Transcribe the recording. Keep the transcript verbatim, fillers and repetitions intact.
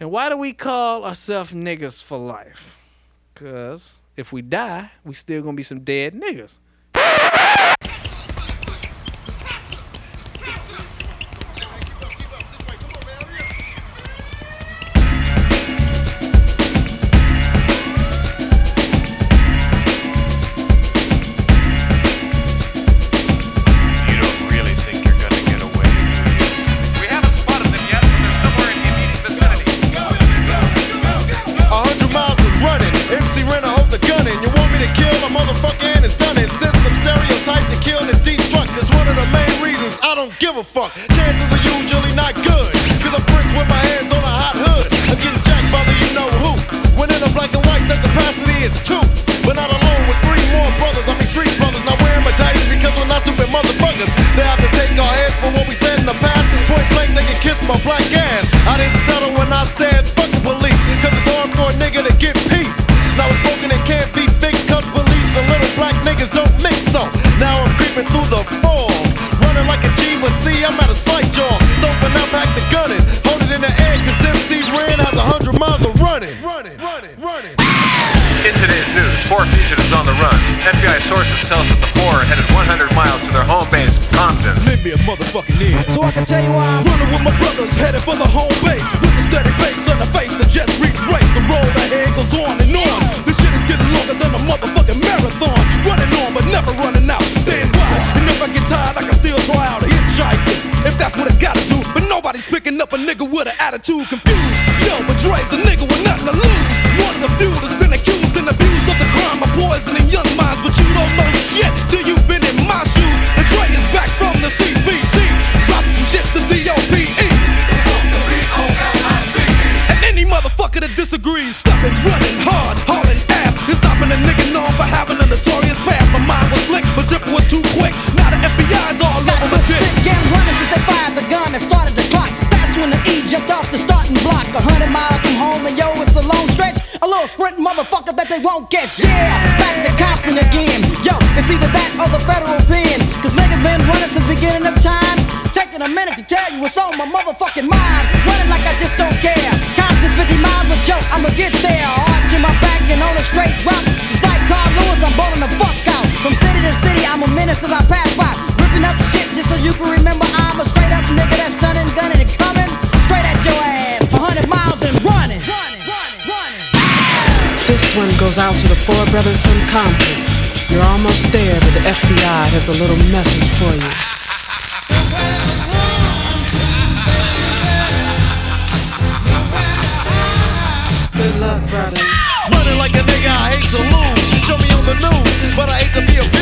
And why do we call ourselves niggas for life? Because if we die, we still gonna be some dead niggas. Give a fuck. Chances are usually not good, cause I'm first with my hands on a hot hood. I'm getting jacked by the you know who. When in a black and white, the capacity is two. But not alone with three more brothers. I mean street brothers. Not wearing medallions because we're not stupid motherfuckers. They have to take our heads for what we said in the past. Point blank, they can kiss my black ass. I didn't stutter when I said fuck the police, cause it's hard for a nigga to get peace. Now it's broken and can't be fixed, cause police and little black niggas don't mix so. Now I'm creeping through the fog, running like a G, but see, I'm at a slight jog. So when I pack the gun and hold it in the air, cause M C Ren has a hundred miles of running. Running, running, running. In today's news, four fugitives on the run. F B I sources tell us that the four are headed one hundred miles to their home base, Compton. Lend me a motherfucking ear. So I can tell you why I'm running with my brothers, headed for the home base. With a steady face on the face, the just reached race. The road ahead goes on and on. This shit is getting longer than a motherfucking marathon. Running on, but never running out. Stand wide, and if I get tired, I can still try out a hitchhiking, if that's what I gotta do. But nobody's picking up a nigga with an attitude. Confused, yo, but Dre's a nigga with nothing to lose. One of the few that's been accused and abused of the crime of poisoning young minds. But you don't know shit till you've been in my shoes. And Dre is back from the C P T, dropping some shit that's D O P E. And any motherfucker that disagrees, stopping running hard, hauling ass, and stopping a nigga known for having a notorious past. My mind was slick, but drip was too quick. Now the F B I's all over the shit. Stick and running since they fired the gun and started the clock. That's when the E jumped off the starting block. A hundred miles from home and yo, it's a long stretch. A little sprint motherfucker that they won't catch. Yeah, back to Compton again. Yo, it's either that or the federal pen. Cause niggas been running since beginning of time. Taking a minute to tell you what's on my motherfucking mind. Running like I just don't care. Compton's fifty miles, but yo, I'ma get there. Arching my back and on a straight route. Just like Carl Lewis, I'm bowling the fuck out. From city to city, I'm a menace as I pass by. Ripping up shit just so you can remember I'm a straight up nigga that's stunning, gunning and coming straight at your ass. A hundred miles and running. Running, running, running. This one goes out to the four brothers from Compton. You're almost there, but the F B I has a little message for you. Good luck, brothers. Running like a nigga I hate to lose. Show me on the news, but I hate to be a bitch.